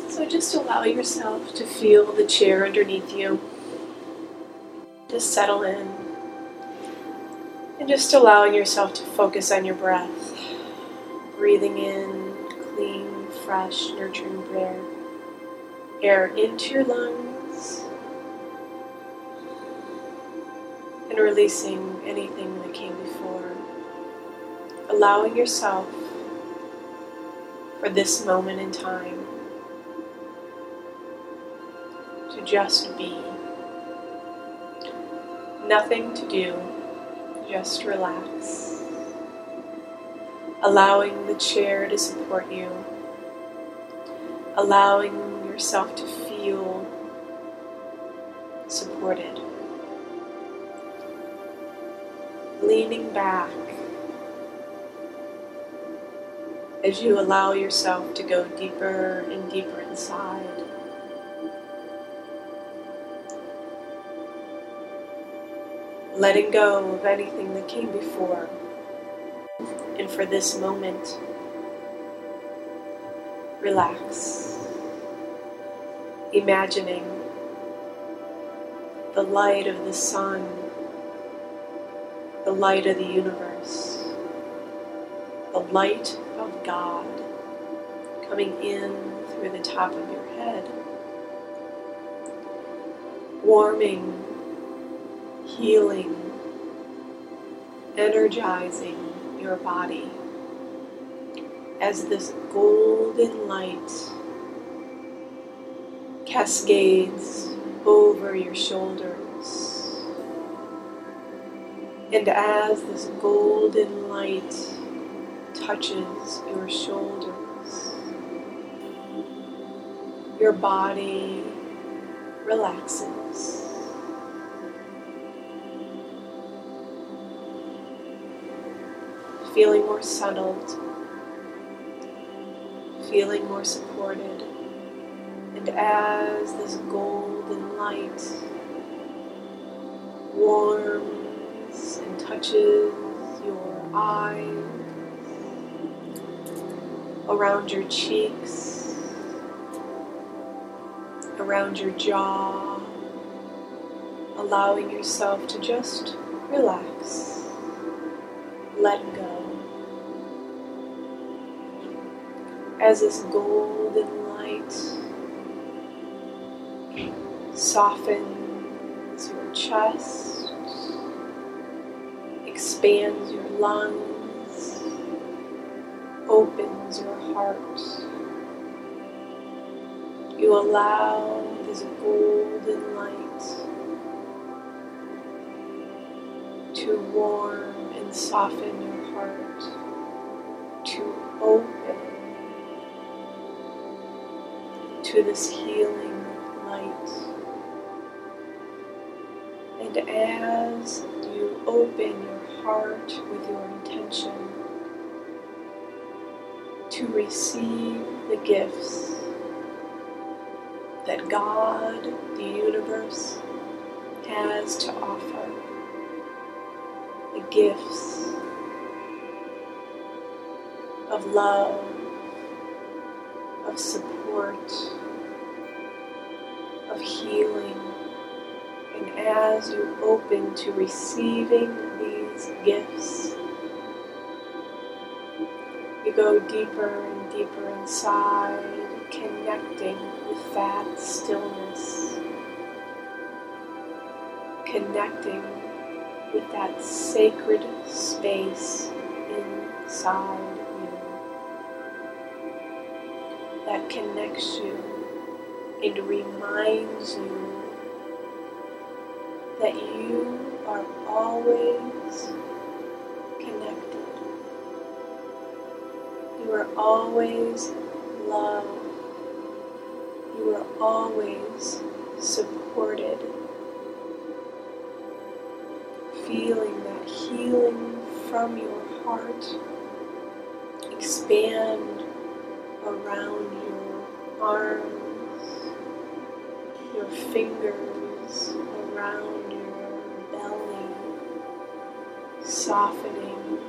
So just allow yourself to feel the chair underneath you. Just settle in. And just allowing yourself to focus on your breath. Breathing in clean, fresh, nurturing air into your lungs. And releasing anything that came before. Allowing yourself for this moment in time to just be. Nothing to do, just relax. Allowing the chair to support you. Allowing yourself to feel supported. Leaning back as you allow yourself to go deeper and deeper inside. Letting go of anything that came before. And for this moment, relax. Imagining the light of the sun, the light of the universe, the light of God coming in through the top of your head, warming, healing, energizing your body as this golden light cascades over your shoulders. And as this golden light touches your shoulders, your body relaxes. Feeling more settled, feeling more supported. And as this golden light warms and touches your eyes, around your cheeks, around your jaw, allowing yourself to just relax, let go. As this golden light softens your chest, expands your lungs, opens your heart, you allow this golden light to warm and soften your heart, to open to this healing light. And as you open your heart with your intention to receive the gifts that God, the universe, has to offer, the gifts of love, of support, of healing, and as you open to receiving these gifts, you go deeper and deeper inside, connecting with that stillness, connecting with that sacred space inside you that connects you and reminds you that you are always connected. You are always loved. You are always supported. Feeling that healing from your heart expand around your arms, your fingers, around your belly, softening,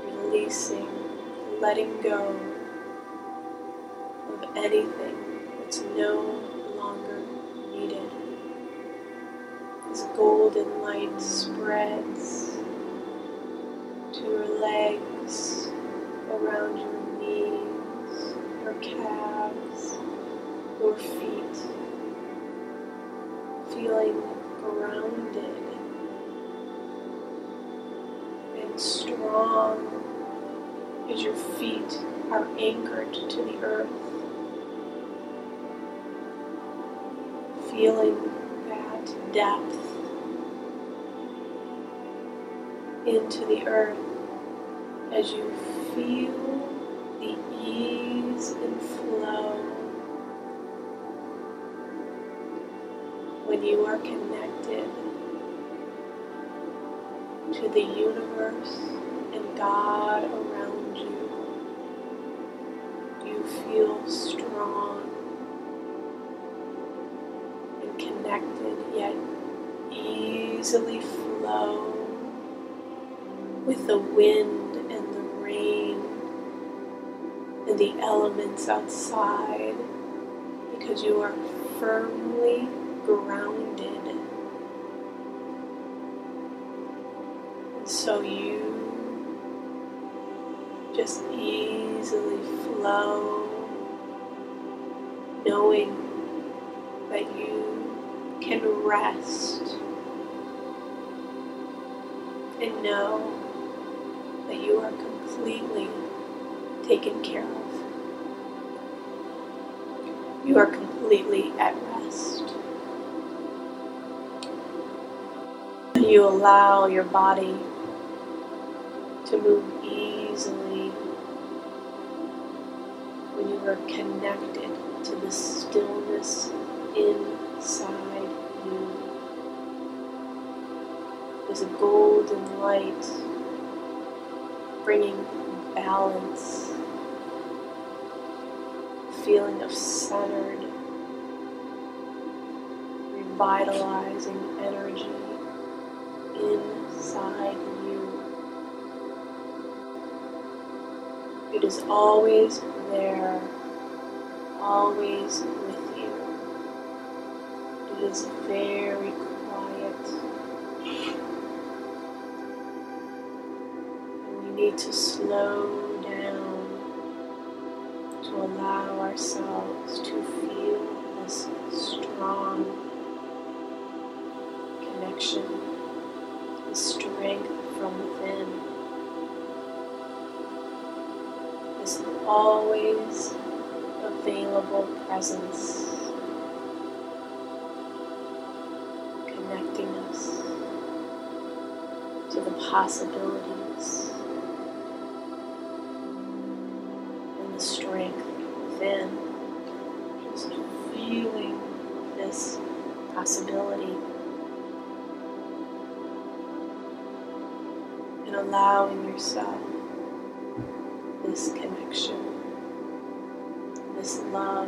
releasing, letting go of anything It's no longer needed. This golden light spreads to your legs, around your knees, your calves, your feet, feeling grounded and strong as your feet are anchored to the earth, feeling that depth into the earth as you feel the ease and flow when you are connected to the universe and God around you. You feel strong and connected, yet easily flow with the wind and the rain and the elements outside, because you are firmly grounded. And so you just easily flow, knowing that you can rest and know that you are completely taken care of. You are completely at rest. You allow your body to move easily when you are connected to the stillness inside you. There's a golden light bringing balance, feeling of centered, revitalizing energy inside you. It is always there, always with you. It is very quiet. And we need to slow down to allow ourselves to feel this strong connection, the strength from within. This always available presence, connecting us to the possibilities and the strength within. Just feeling this possibility and allowing yourself this connection, this love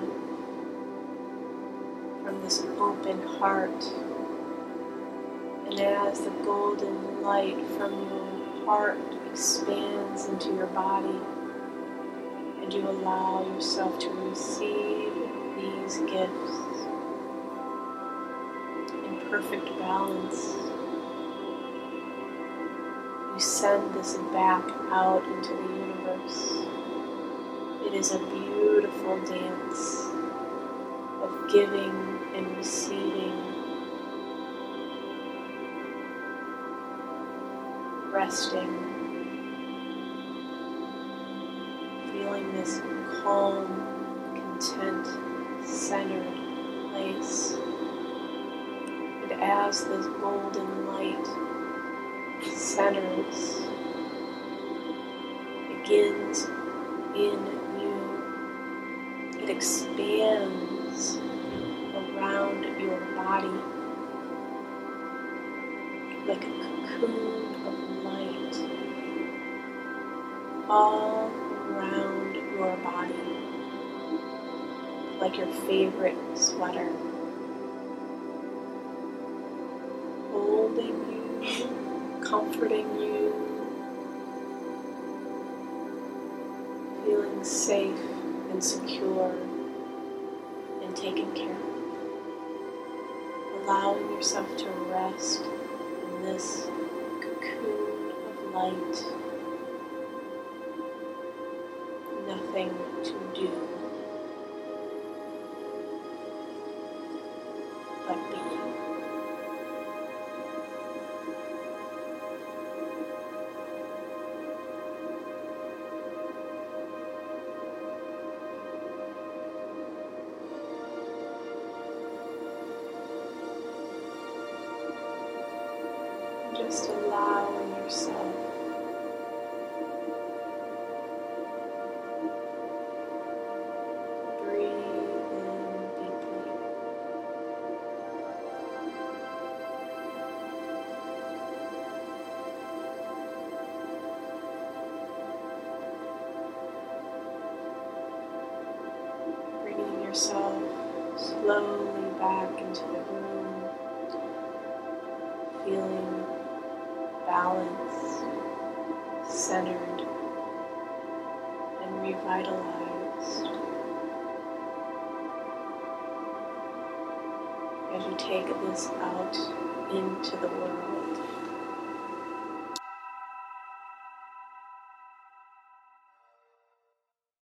from this open heart. And as the golden light from your heart expands into your body, and you allow yourself to receive these gifts in perfect balance, you send this back out into the universe. It is a beautiful dance of giving and receiving, resting, feeling this calm, content, centered place. And as this golden light centers, begins in you, it expands around your body like a cocoon of light all around your body, like your favorite sweater, holding you, comforting you, feeling safe and secure and taken care of. Allowing yourself to rest in this cocoon of light. Nothing to do but be. Just allowing yourself to breathe in deeply. Bringing yourself slowly back into the room, feeling balanced, centered, and revitalized as you take this out into the world.